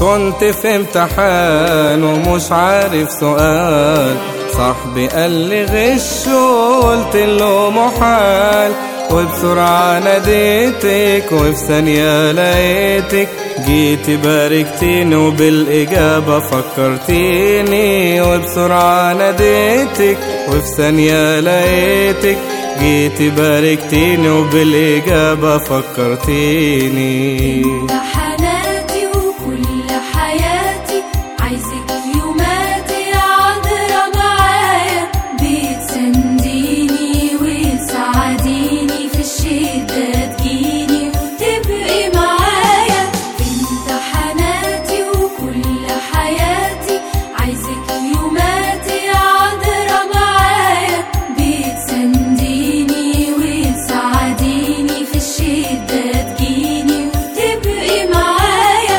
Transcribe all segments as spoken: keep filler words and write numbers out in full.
كنت في امتحان ومش عارف سؤال، صاحبي قال لي غش وقلت له محال، وبسرعة ناديتك وفي ثانية لقيتك، جيتي باركتيني وبالإجابة فكرتيني، وبسرعة ناديتك وفي ثانية لقيتك، جيتي باركتيني وبالإجابة فكرتيني. امتحاناتي وكل حياتي عايزك يوماتي عذرة معايا، بتسنديني وتساعديني في الشدة تجيني وتبقي معايا. في امتحاناتي وكل حياتي عايزك يوماتي عذرة معايا، بتسنديني وتساعديني في الشدة تجيني وتبقي معايا.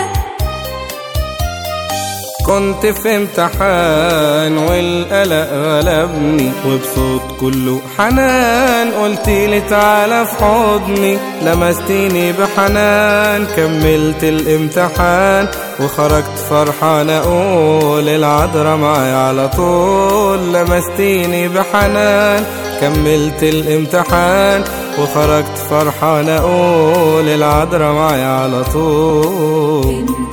كنت في امتحان والقلق غلبني، وبصوت كله حنان قلتيلي تعالى في حضني، لمستيني بحنان كملت الامتحان، وخرجت فرحان اقول العذرة معايا على طول، لمستيني بحنان كملت الامتحان، وخرجت فرحان اقول العذرة معايا على طول.